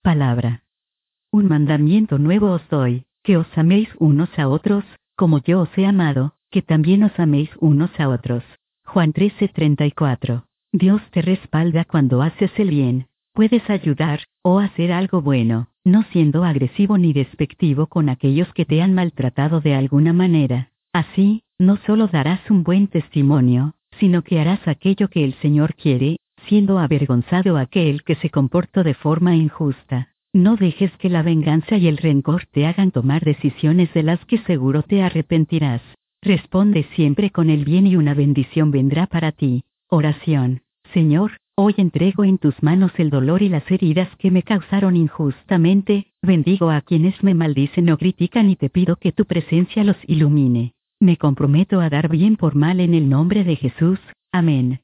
Palabra. Un mandamiento nuevo os doy, que os améis unos a otros, como yo os he amado, que también os améis unos a otros. Juan 13:34. Dios te respalda cuando haces el bien. Puedes ayudar, o hacer algo bueno, no siendo agresivo ni despectivo con aquellos que te han maltratado de alguna manera. Así, no solo darás un buen testimonio, sino que harás aquello que el Señor quiere, siendo avergonzado aquel que se comportó de forma injusta. No dejes que la venganza y el rencor te hagan tomar decisiones de las que seguro te arrepentirás. Responde siempre con el bien y una bendición vendrá para ti. Oración. Señor, hoy entrego en tus manos el dolor y las heridas que me causaron injustamente, bendigo a quienes me maldicen o critican y te pido que tu presencia los ilumine. Me comprometo a dar bien por mal en el nombre de Jesús. Amén.